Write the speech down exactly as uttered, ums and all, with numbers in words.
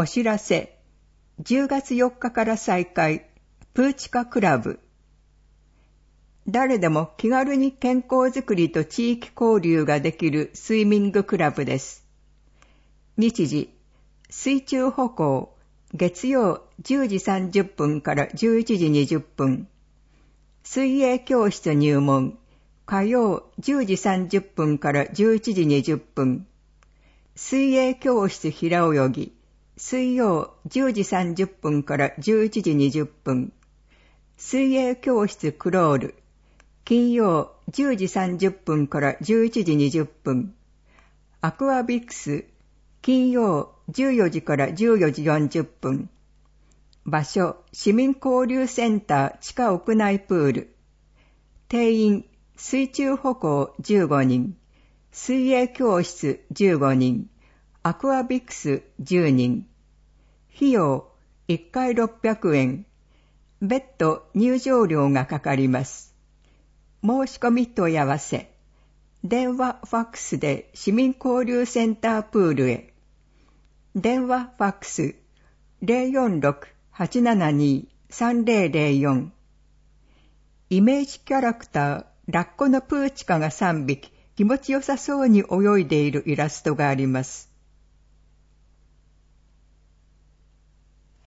お知らせ。じゅうがつよっかから再開、プーチカクラブ。誰でも気軽に健康づくりと地域交流ができるスイミングクラブです。日時、水中歩行、月曜じゅうじさんじゅっぷんからじゅういちじにじゅっぷん。水泳教室入門、火曜じゅうじさんじゅっぷんからじゅういちじにじゅっぷん。水泳教室平泳ぎ、水曜じゅうじさんじゅっぷんからじゅういちじにじゅっぷん。水泳教室クロール、金曜じゅうじさんじゅっぷんからじゅういちじにじゅっぷん。アクアビクス、金曜じゅうよじからじゅうよじよんじゅっぷん。場所、市民交流センター地下屋内プール。定員、水中歩行じゅうごにん。水泳教室じゅうごにん。アクアビクスじゅうにん。費用、いっかいろっぴゃくえん。別途入場料がかかります。申し込み問い合わせ。電話ファックスで市民交流センタープールへ。電話ファックス ゼロよんろく はちななに さんぜろぜろよん。イメージキャラクター、ラッコのプーチカがさんびき気持ちよさそうに泳いでいるイラストがあります。